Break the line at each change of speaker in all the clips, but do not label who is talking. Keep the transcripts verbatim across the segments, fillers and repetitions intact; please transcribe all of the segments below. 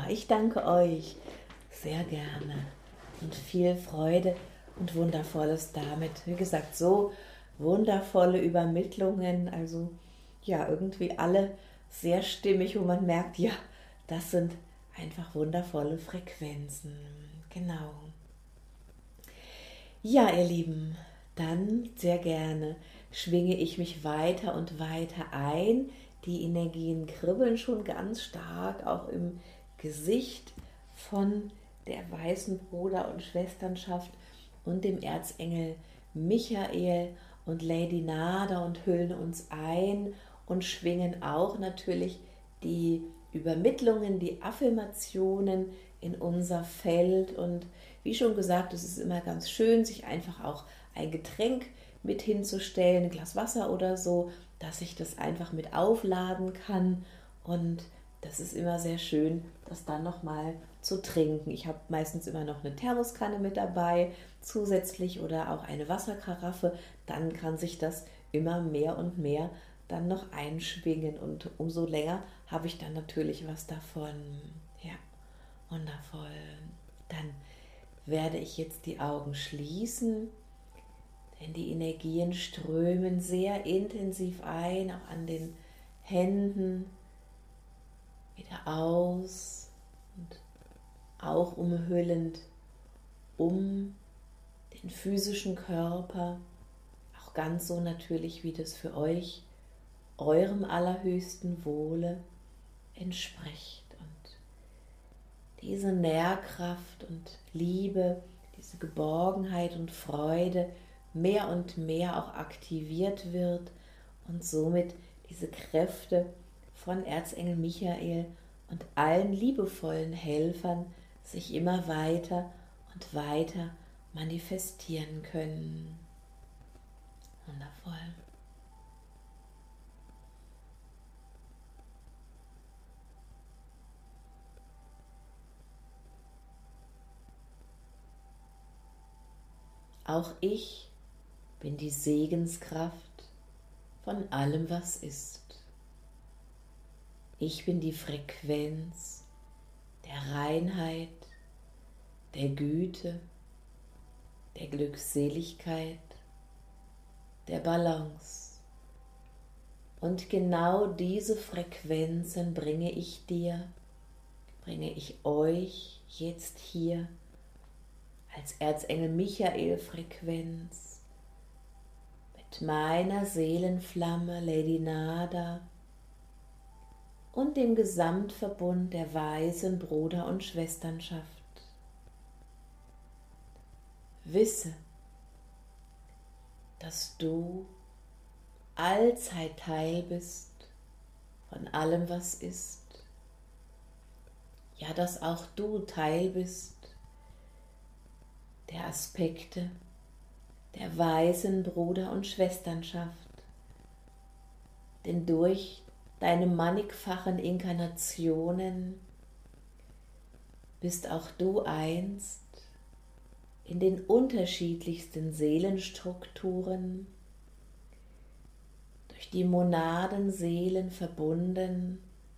ich danke euch sehr gerne und viel Freude und Wundervolles damit. Wie gesagt, so wundervolle Übermittlungen, also ja, irgendwie alle sehr stimmig, wo man merkt, ja, das sind einfach wundervolle Frequenzen. Genau. Ja, ihr Lieben, dann sehr gerne schwinge ich mich weiter und weiter ein. Die Energien kribbeln schon ganz stark, auch im Gesicht von der weißen Bruder- und Schwesternschaft und dem Erzengel Michael und Lady Nada und hüllen uns ein und schwingen auch natürlich die Übermittlungen, die Affirmationen in unser Feld. Und wie schon gesagt, es ist immer ganz schön, sich einfach auch ein Getränk mit hinzustellen, ein Glas Wasser oder so, dass ich das einfach mit aufladen kann. Und das ist immer sehr schön, das dann nochmal zu trinken. Ich habe meistens immer noch eine Thermoskanne mit dabei, zusätzlich oder auch eine Wasserkaraffe. Dann kann sich das immer mehr und mehr dann noch einschwingen und umso länger habe ich dann natürlich was davon. Ja, wundervoll. Dann werde ich jetzt die Augen schließen, denn die Energien strömen sehr intensiv ein, auch an den Händen, wieder aus und auch umhüllend um den physischen Körper, auch ganz so natürlich, wie das für euch eurem allerhöchsten Wohle entspricht. Und diese Nährkraft und Liebe, diese Geborgenheit und Freude mehr und mehr auch aktiviert wird und somit diese Kräfte von Erzengel Michael und allen liebevollen Helfern sich immer weiter und weiter manifestieren können. Wundervoll. Auch ich bin die Segenskraft von allem, was ist. Ich bin die Frequenz der Reinheit, der Güte, der Glückseligkeit, der Balance. Und genau diese Frequenzen bringe ich dir, bringe ich euch jetzt hier als Erzengel Michael Frequenz mit meiner Seelenflamme Lady Nada und dem Gesamtverbund der weißen Bruder- und Schwesternschaft. Wisse, dass du allzeit Teil bist von allem, was ist. Ja, dass auch du Teil bist der Aspekte der weißen Bruder- und Schwesternschaft. Denn durch deine mannigfachen Inkarnationen bist auch du einst in den unterschiedlichsten Seelenstrukturen durch die Monadenseelen verbunden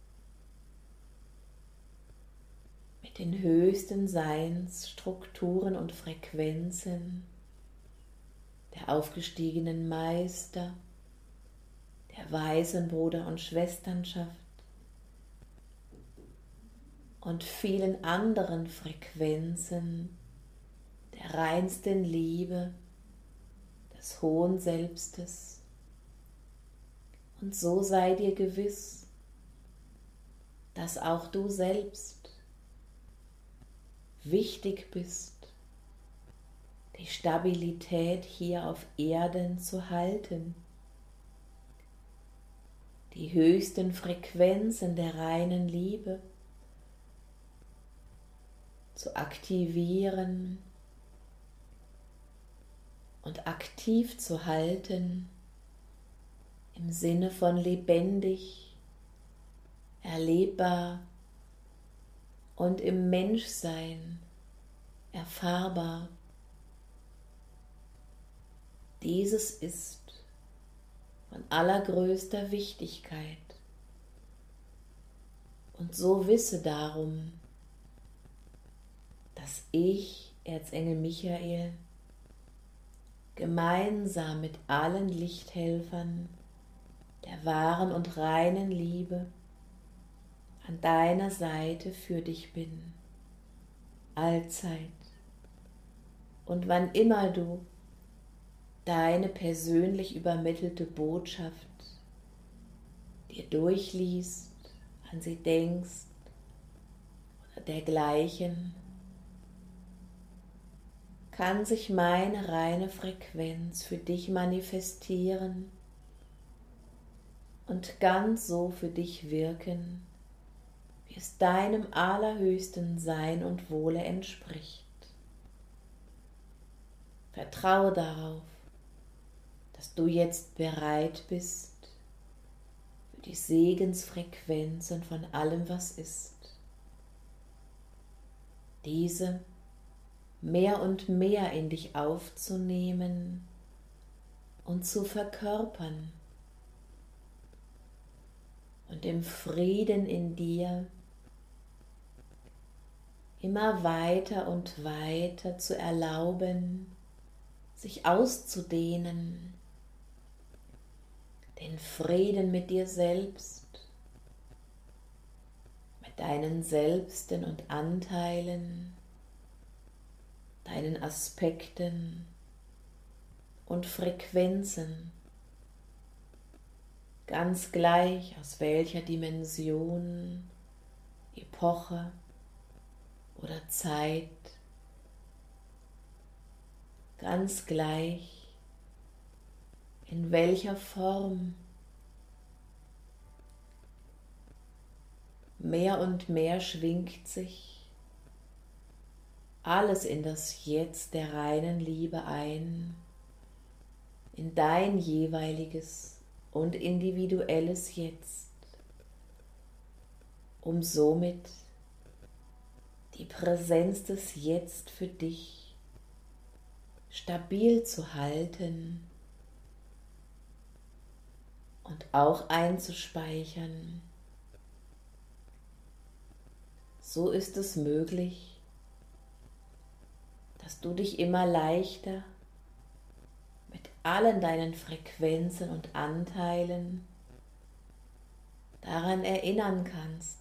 mit den höchsten Seinsstrukturen und Frequenzen der aufgestiegenen Meister, der weißen Bruder- und Schwesternschaft und vielen anderen Frequenzen der reinsten Liebe, des hohen Selbstes. Und so sei dir gewiss, dass auch du selbst wichtig bist, die Stabilität hier auf Erden zu halten, die höchsten Frequenzen der reinen Liebe zu aktivieren und aktiv zu halten im Sinne von lebendig, erlebbar und im Menschsein erfahrbar. Dieses ist von allergrößter Wichtigkeit. Und so wisse darum, dass ich, Erzengel Michael, gemeinsam mit allen Lichthelfern der wahren und reinen Liebe an deiner Seite für dich bin, allzeit und wann immer du deine persönlich übermittelte Botschaft dir durchliest, an sie denkst oder dergleichen, kann sich meine reine Frequenz für dich manifestieren und ganz so für dich wirken, wie es deinem allerhöchsten Sein und Wohle entspricht. Vertraue darauf, dass du jetzt bereit bist für die Segensfrequenzen von allem, was ist. Diese mehr und mehr in dich aufzunehmen und zu verkörpern und im Frieden in dir immer weiter und weiter zu erlauben, sich auszudehnen, den Frieden mit dir selbst, mit deinen Selbsten und Anteilen, deinen Aspekten und Frequenzen, ganz gleich aus welcher Dimension, Epoche oder Zeit, ganz gleich in welcher Form. Mehr und mehr schwingt sich alles in das Jetzt der reinen Liebe ein, in dein jeweiliges und individuelles Jetzt, um somit die Präsenz des Jetzt für dich stabil zu halten und auch einzuspeichern. So ist es möglich, dass du dich immer leichter mit allen deinen Frequenzen und Anteilen daran erinnern kannst,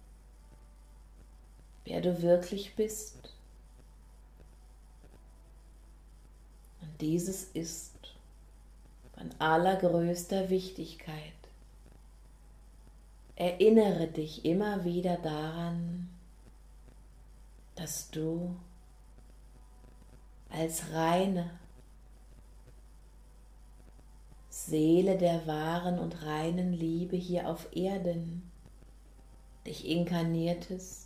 wer du wirklich bist. Und dieses ist von allergrößter Wichtigkeit. Erinnere dich immer wieder daran, dass du als reine Seele der wahren und reinen Liebe hier auf Erden dich inkarniertest,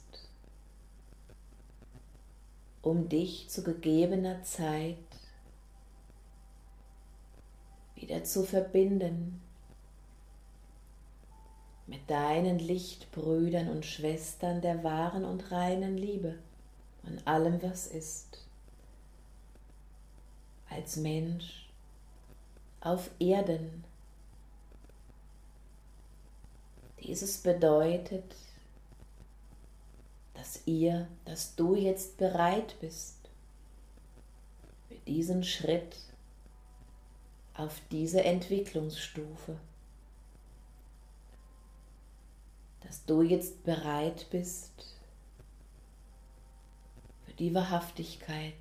um dich zu gegebener Zeit wieder zu verbinden mit deinen Lichtbrüdern und Schwestern der wahren und reinen Liebe und allem, was ist. Als Mensch auf Erden. Dieses bedeutet, dass ihr, dass du jetzt bereit bist für diesen Schritt auf diese Entwicklungsstufe. Dass du jetzt bereit bist für die Wahrhaftigkeit,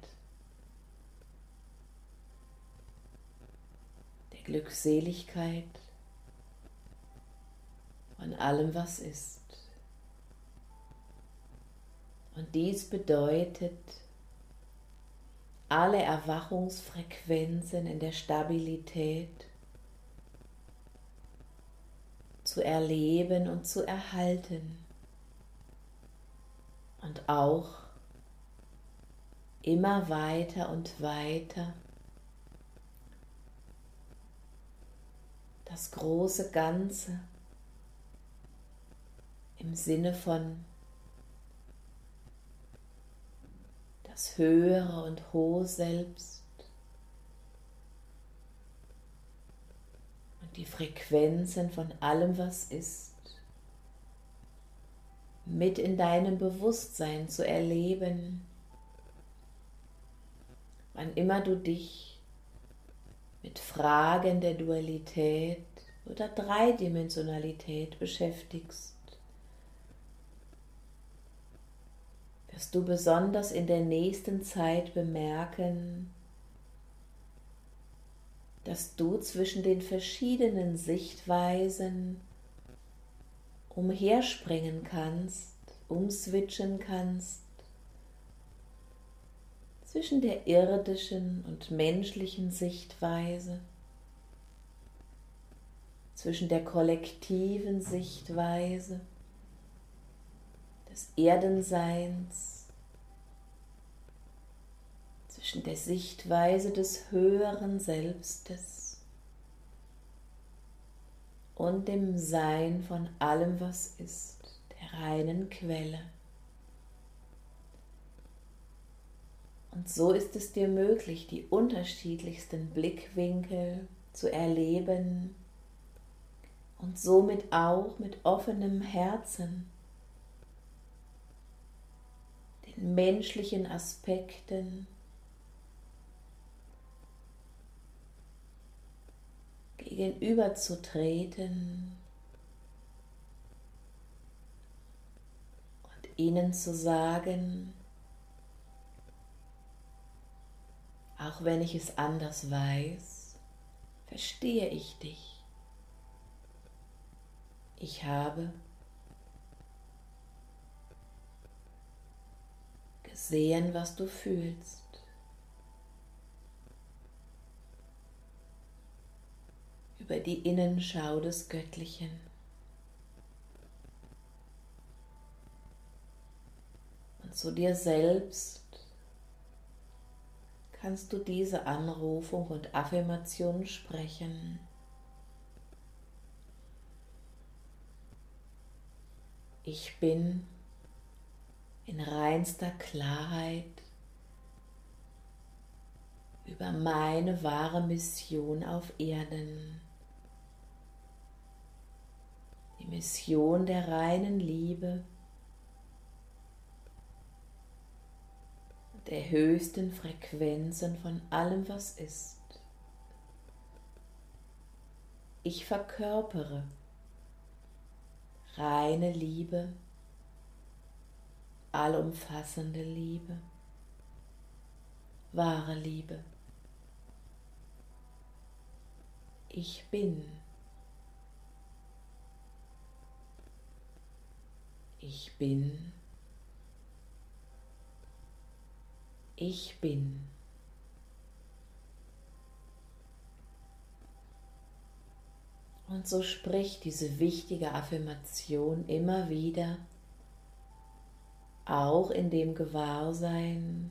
Glückseligkeit von allem, was ist. Und dies bedeutet, alle Erwachungsfrequenzen in der Stabilität zu erleben und zu erhalten und auch immer weiter und weiter das große Ganze im Sinne von das höhere und hohe Selbst und die Frequenzen von allem, was ist, mit in deinem Bewusstsein zu erleben Wann immer du dich mit Fragen der Dualität oder Dreidimensionalität beschäftigst, wirst du besonders in der nächsten Zeit bemerken, dass du zwischen den verschiedenen Sichtweisen umherspringen kannst, umswitchen kannst, zwischen der irdischen und menschlichen Sichtweise, zwischen der kollektiven Sichtweise des Erdenseins, zwischen der Sichtweise des höheren Selbstes und dem Sein von allem, was ist, der reinen Quelle. Und so ist es dir möglich, die unterschiedlichsten Blickwinkel zu erleben und somit auch mit offenem Herzen den menschlichen Aspekten gegenüberzutreten und ihnen zu sagen: Auch wenn ich es anders weiß, verstehe ich dich. Ich habe gesehen, was du fühlst. Über die Innenschau des Göttlichen. Und zu dir selbst kannst du diese Anrufung und Affirmation sprechen. Ich bin in reinster Klarheit über meine wahre Mission auf Erden. Die Mission der reinen Liebe, der höchsten Frequenzen von allem, was ist. Ich verkörpere reine Liebe, allumfassende Liebe, wahre Liebe. Ich bin. Ich bin. Ich bin. Und so sprich diese wichtige Affirmation immer wieder, auch in dem Gewahrsein,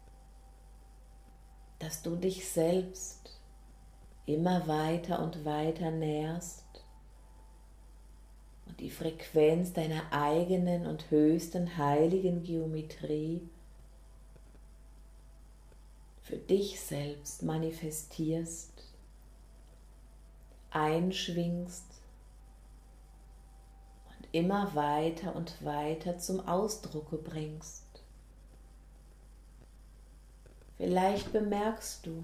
dass du dich selbst immer weiter und weiter nährst und die Frequenz deiner eigenen und höchsten heiligen Geometrie für dich selbst manifestierst, einschwingst und immer weiter und weiter zum Ausdrucke bringst. Vielleicht bemerkst du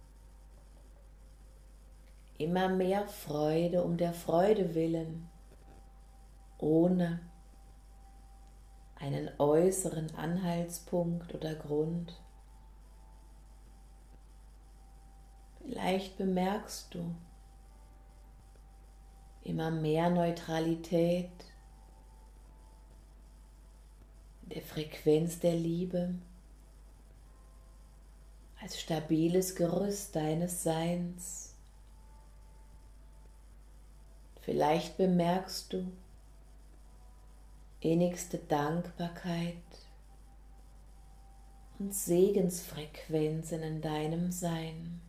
immer mehr Freude um der Freude willen, ohne einen äußeren Anhaltspunkt oder Grund. Vielleicht bemerkst du immer mehr Neutralität in der Frequenz der Liebe als stabiles Gerüst deines Seins. Vielleicht bemerkst du innigste Dankbarkeit und Segensfrequenzen in deinem Sein.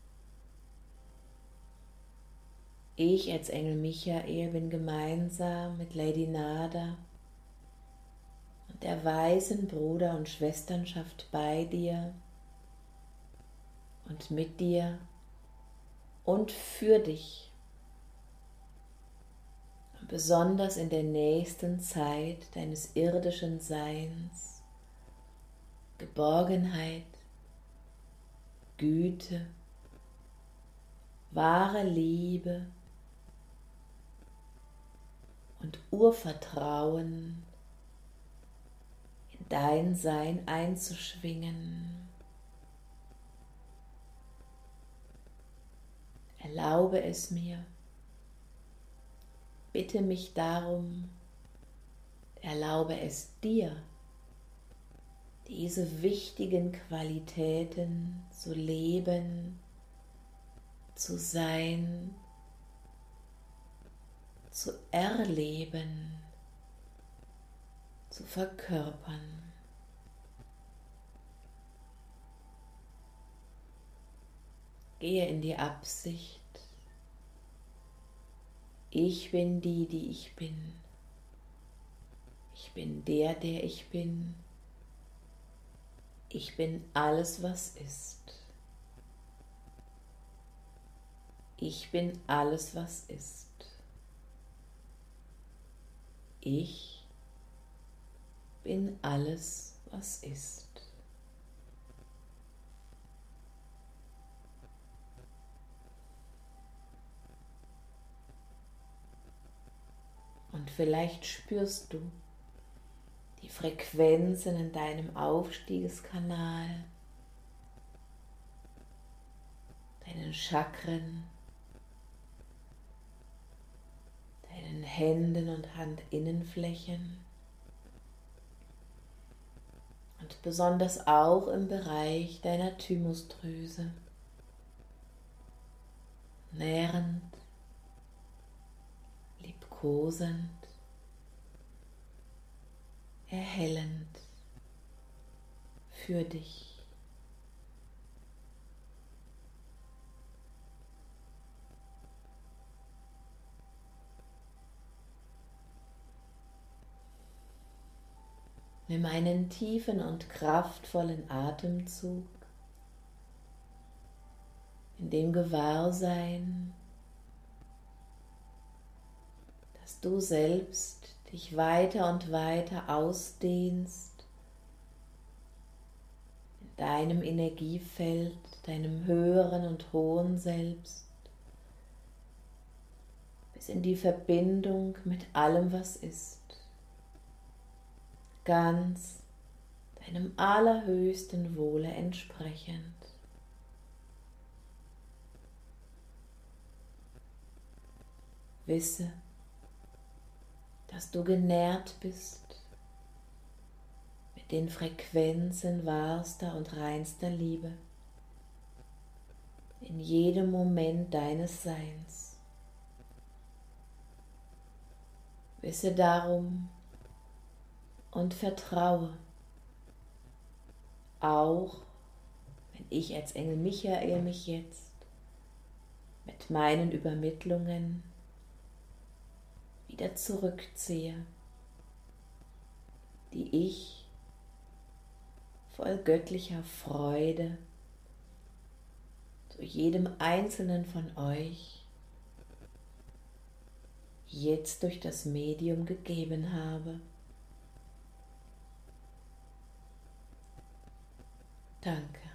Ich als Engel Michael bin gemeinsam mit Lady Nada und der weisen Bruder- und Schwesternschaft bei dir und mit dir und für dich. Besonders in der nächsten Zeit deines irdischen Seins, Geborgenheit, Güte, wahre Liebe und Urvertrauen in dein Sein einzuschwingen. Erlaube es mir, bitte mich darum, erlaube es dir, diese wichtigen Qualitäten zu leben, zu sein, zu erleben, zu verkörpern. Gehe in die Absicht, ich bin die, die ich bin. Ich bin der, der ich bin. Ich bin alles, was ist. Ich bin alles, was ist. Ich bin alles, was ist. Und vielleicht spürst du die Frequenzen in deinem Aufstiegskanal, deinen Chakren, deinen Händen und Handinnenflächen und besonders auch im Bereich deiner Thymusdrüse, nährend, liebkosend, erhellend für dich. Nimm einen tiefen und kraftvollen Atemzug, in dem Gewahrsein, dass du selbst dich weiter und weiter ausdehnst in deinem Energiefeld, deinem höheren und hohen Selbst, bis in die Verbindung mit allem, was ist, ganz deinem allerhöchsten Wohle entsprechend. Wisse, dass du genährt bist mit den Frequenzen wahrster und reinster Liebe in jedem Moment deines Seins. Wisse darum und vertraue, auch wenn ich als Engel Michael mich jetzt mit meinen Übermittlungen wieder zurückziehe, die ich voll göttlicher Freude zu jedem einzelnen von euch jetzt durch das Medium gegeben habe. Danke.